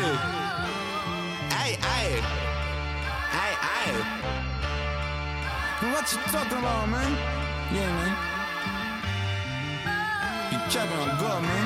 Hey. What you talking about, man? Yeah, man. You capping on God, man.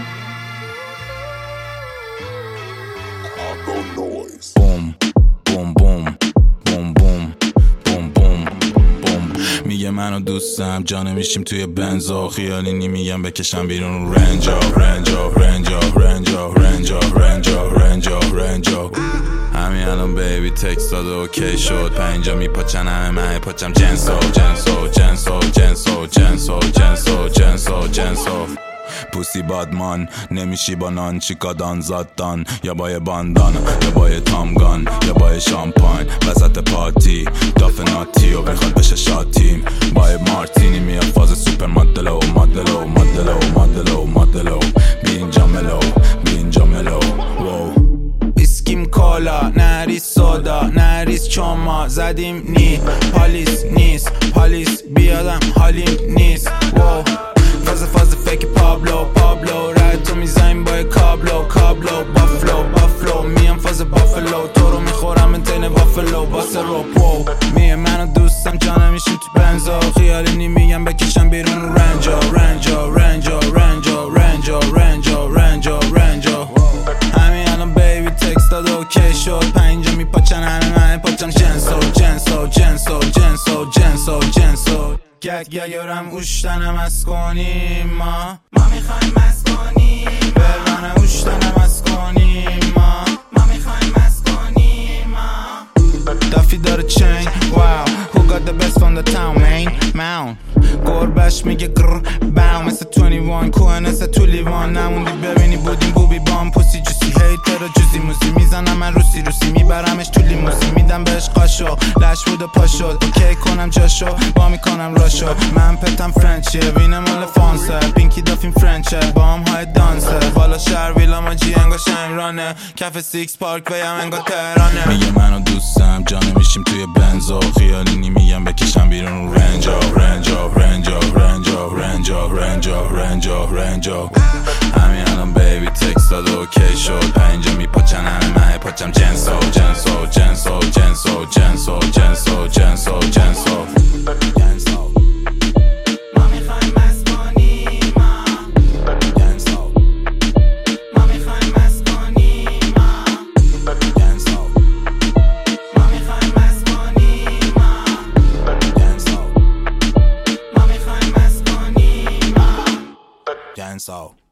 Argo noise. Boom, boom, boom, boom, boom, boom, boom, boom. میگه منو دوستم جا نمیشیم توی بنزا خیالی میگم بکشم بیرون رنجا رنجا رنجا رنجا رنجا رنجا رنجا رنجا. همین الان بیبی تکست داد اوکی شد پنجا میپاچن همه من پاچم جنسو جنسو جنسو جنسو جنسو جنسو جنسو جنسو. پوسی بادمان نمیشی با نان چیکادان زادان یا با یه باندان یا با یه تامگان یا با یه شامپاین وسط پارتی داف ناتی و بخواد بشه شاتیم با یه مارتینی میاد فاز سوپر مدلو مدلو مدلو مدلو مدلو بی اینجا ملو بی اینجا ملو. ویسکیم کالا نریس سودا نریس چوما زدیم نی پالیس بیادم حالیم نیست. فاز فکر پابلو رد تو میزنیم با کابلو بافلو میام فاز بافلو تو رو میخورم انتین وافلو واسه روپو. میه منو دوستم جا نمیشیم تو بنزا خیالی میگم بکشم بیرون رنجا رنجا رنجا رنجا رنجا رنجا رنجا رنجا. همین الان بیبی تکست داد اوکی شد پنجا میپاچن همه من پاچم جنسو جنسو جنسو جنسو جنسو جنسو. گرم اوشتنم از کنیم ما میخوایم از کنیم برانه اوشتنم از کنیم ما میخوایم از کنیم دافی داره چین واو who got the best from the town man گربش میگه گر باو مثل 21 کوه مثل تو لیوان نموندی ببینی بودیم بوبی بام پوسی جوسی هیتر جوزی موزی میزنم من روسی میبرمش تو لیموزی میدم بهش قاشو لش بود و پا شد اوکی کنم جاشو با میکنم راشو من پتم فرنچیه وینه مال فانسه پینکی دافیم فرنچه با هم های دانسه بالا شهر ویلا ماجی انگا شنگرانه کف سیکس پارک ویم انگا تهرانه. میگه منو دوستم جا نمیشیم توی بنزا خیالی میگم بکشم بیرون رنجا رنجا رنجا رنجا رنجا رنجا رنجا رنجا. همین الان بیبی تکست داد اوکی شد پنجا میپاچن همه من پاچم جنسو جنسو جنسو جنسو جنسو جنسو جنسو جنسو. ما میخوایم از کنیم جنسو ما میخوایم از کنیم جنسو ما میخوایم از کنیم جنسو ما میخوایم از کنیم جنسو.